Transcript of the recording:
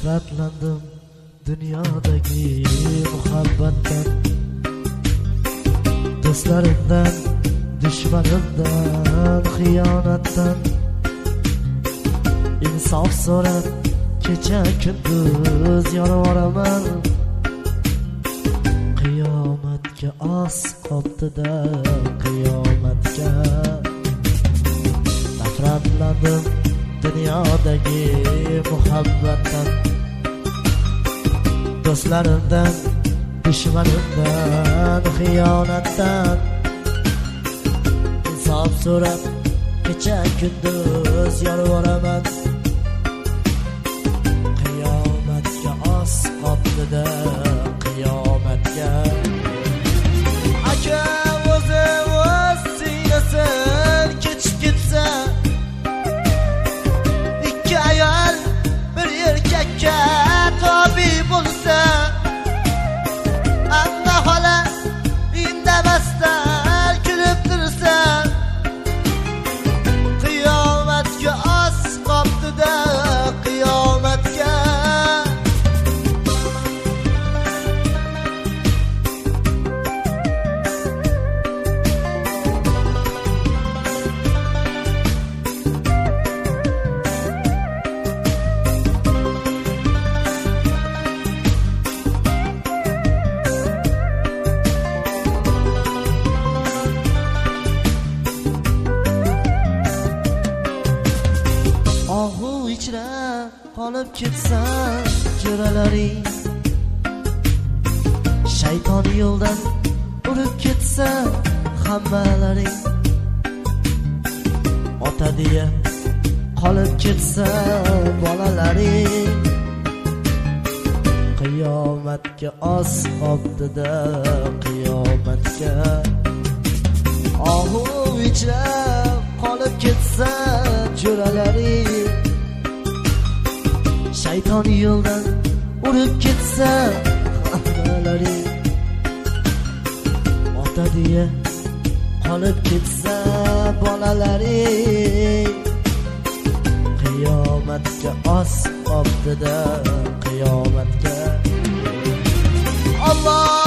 Nafratlandim dunyodagi muhabbatdan, do'stlarimdan, dushmanimdan, xiyonatdan. Insof so'rab kecha kunduz yolvoraman, qiyomatga oz qoldi-da, qiyomatga. Nafratlandim dunyodagi muhabbatdan, do'stlarimdan, dushmanimdan, xiyonatdan. Insof so'rab kecha kunduz yolvoraman, qiyomatga oz qoldi-da, qiyomatga. Aka o'zi o'z siylasin kechib ketsa, ikki ayol bir erkakka tobi bo'lsa, Anna xola indamasdan kulib tursa, qiyomatga oz qoldi-da, qiyomatga. Ohu ichra qolib ketsa jo'ralaring, shayton yo'ldan urib ketsa hammalaring, ota deya qolib ketsa bolalaring, qiyomatga oz qoldi-da, qiyomatga. Ohu ichra qolib ketsa jo'ralaring, shayton yo'ldan urib ketsa hammalaring, ota deya qolib ketsa bolalaring, qiyomatga oz qoldi-da, qiyomatga. Allah